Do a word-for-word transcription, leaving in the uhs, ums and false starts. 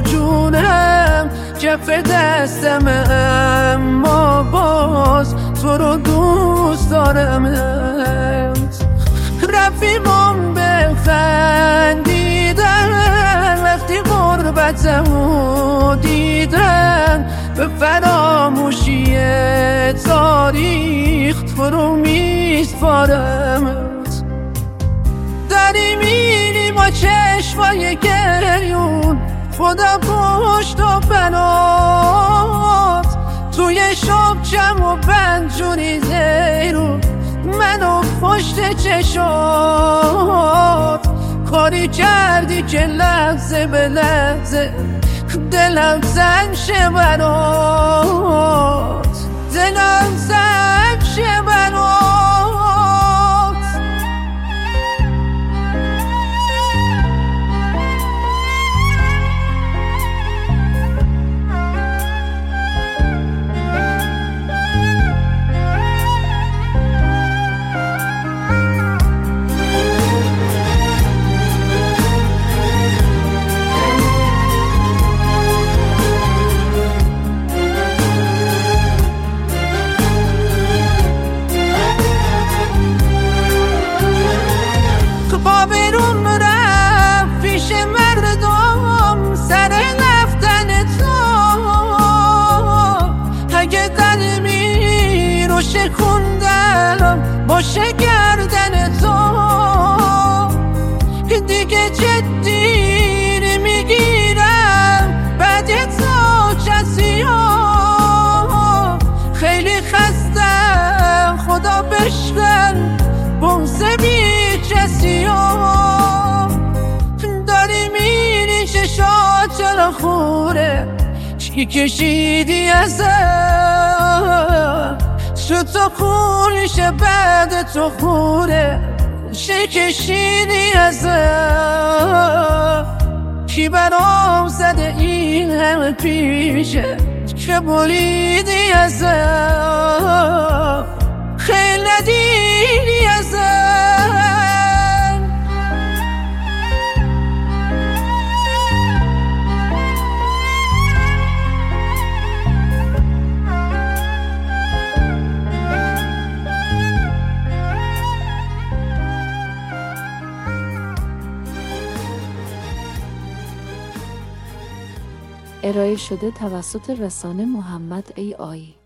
و جونم کف دستم، اما باز تو رو دوست دارم. رفیقم بخندیدن وقتی غربتمو دیدن، به فراموشی تاریخ تو رو میسپارمت. داری میری با چشمای گریون، خدا پشت و بنات توی شبچم و بنجونی زیرون، منو پشت چشات. کاری کردی که لحظه به لحظه دلم زن شه برات، دلم زن شه برات. آبروم رفت پیش مردم سر رفتن تو، اگه قلبی رو شکوندم باشه گردن تو، دیگه جدی نمیگیرم بعد تو کسی ها. خیلی خستم خدا بشکن بوسه بی کسی ها. داری میری چشات چرا خوره، چی کشیدی ازم؟ شد تو خونشه بعد تو خوره، چی کشیدی ازم؟ کی برام زده این همه پیشه که بریدی ازم؟ خیلی ندیدی ازم. ارائه شده توسط رسانه محمد ای آی.